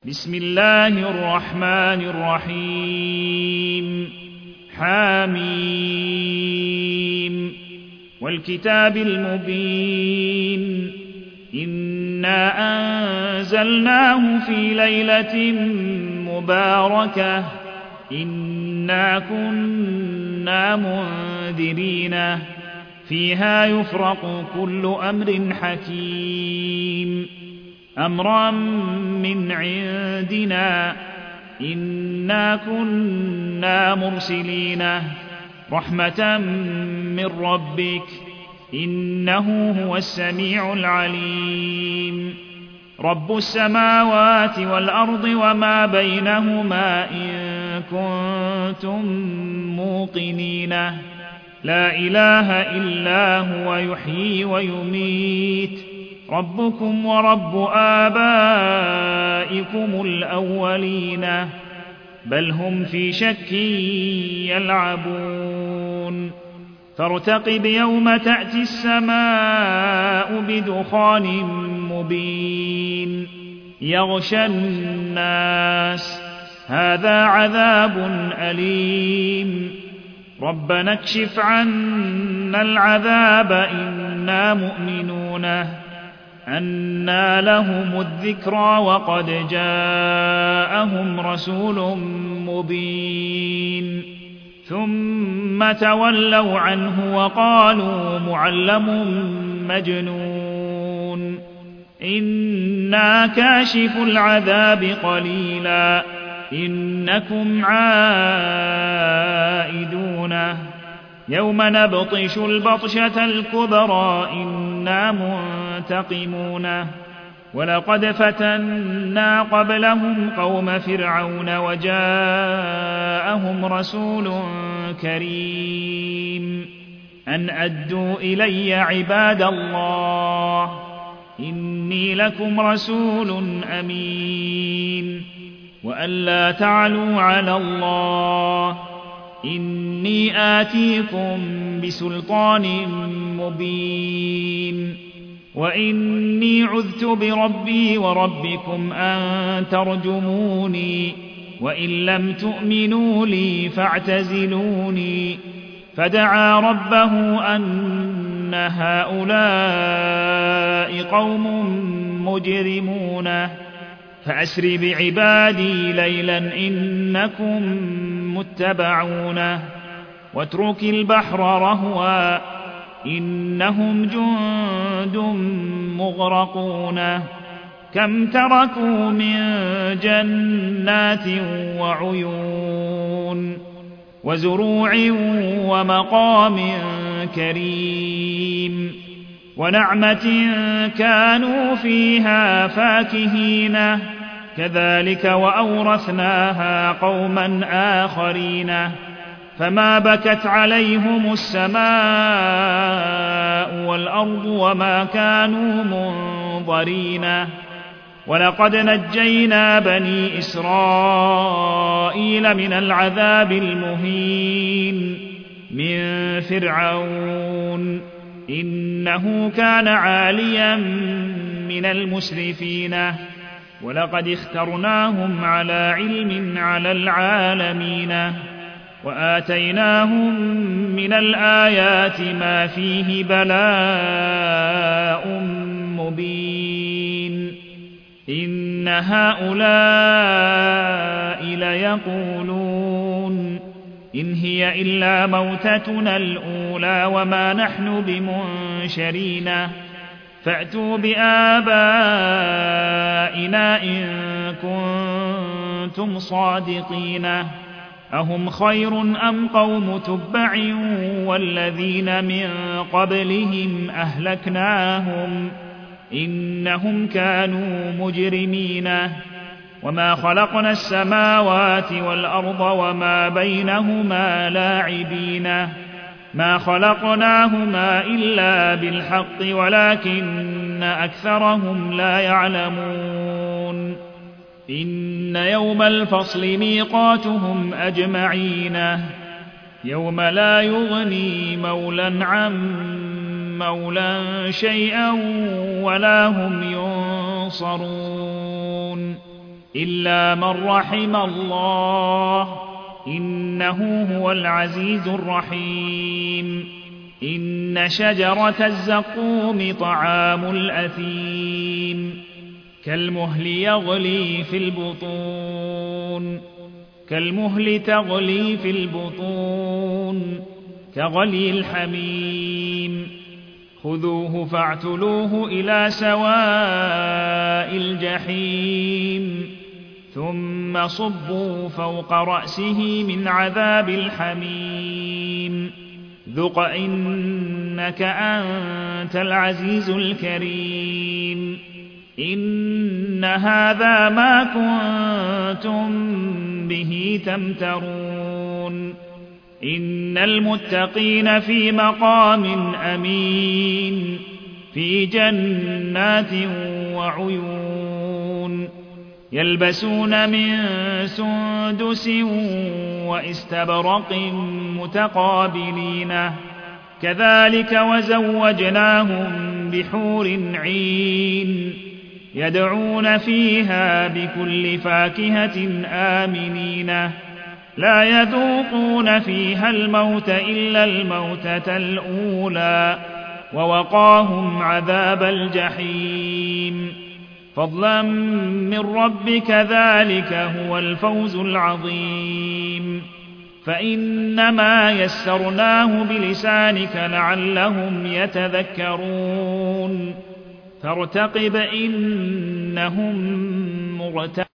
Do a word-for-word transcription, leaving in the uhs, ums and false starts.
بسم الله الرحمن الرحيم حميم والكتاب المبين إنا أنزلناه في ليلة مباركة إنا كنا منذرين فيها يفرق كل أمر حكيم أمرا من عندنا إنا كنا مرسلين رحمة من ربك إنه هو السميع العليم رب السماوات والأرض وما بينهما إن كنتم موقنين لا إله إلا هو يحيي ويميت ربكم ورب آبائكم الأولين بل هم في شك يلعبون فارتقب يوم تأتي السماء بدخان مبين يغشى الناس هذا عذاب أليم ربنا اكشف عنا العذاب إنا مؤمنون أنى لهم الذكرى وقد جاءهم رسول مبين ثم تولوا عنه وقالوا معلم مجنون إنا كاشف العذاب قليلا إنكم عائدون يوم نبطش البطشة الكبرى إنا منتقمون ولقد فتنا قبلهم قوم فرعون وجاءهم رسول كريم أن أدوا إلي عباد الله إني لكم رسول أمين وأن لا تعلوا على الله إني آتيكم بسلطان مبين وإني عذت بربي وربكم أن ترجموني وإن لم تؤمنوا لي فاعتزلوني فدعا ربه أن هؤلاء قوم مجرمون فأسر بعبادي ليلا إنكم متبعون واترك البحر رهوا إنهم جند مغرقون كم تركوا من جنات وعيون وزروع ومقام كريم ونعمة كانوا فيها فاكهين كذلك وأورثناها قوما آخرين فما بكت عليهم السماء والأرض وما كانوا منظرين ولقد نجينا بني إسرائيل من العذاب المهين من فرعون إنه كان عاليا من المسرفين ولقد اخترناهم على علم على العالمين وآتيناهم من الآيات ما فيه بلاء مبين إن هؤلاء ليقولون إن هي إلا موتتنا الأولى وما نحن بمنشرين فأتوا بآبائنا إن كنتم صادقين أهم خير أم قوم تبع والذين من قبلهم أهلكناهم إنهم كانوا مجرمين وما خلقنا السماوات والأرض وما بينهما لاعبين ما خلقناهما إلا بالحق ولكن أكثرهم لا يعلمون إن يوم الفصل ميقاتهم أجمعين يوم لا يغني مولى عن مولى شيئا ولا هم ينصرون إلا من رحم الله إنه هو العزيز الرحيم. إن شجرة الزقوم طعام الأثيم كالمهل يغلي في البطون كالمهل تغلي في البطون كغلي الحميم. خذوه فاعتلوه إلى سواء الجحيم ثم صبوا فوق رأسه من عذاب الحميم ذق إنك أنت العزيز الكريم. إن هذا ما كنتم به تمترون. إن المتقين في مقام أمين في جنات وعيون يلبسون من سندس واستبرق متقابلين كذلك وزوجناهم بحور عين يدعون فيها بكل فاكهة آمنين لا يذوقون فيها الموت إلا الموتة الأولى ووقاهم عذاب الجحيم فضلا من ربك ذلك هو الفوز العظيم. فإنما يسرناه بلسانك لعلهم يتذكرون فارتقب إنهم مرتقبون.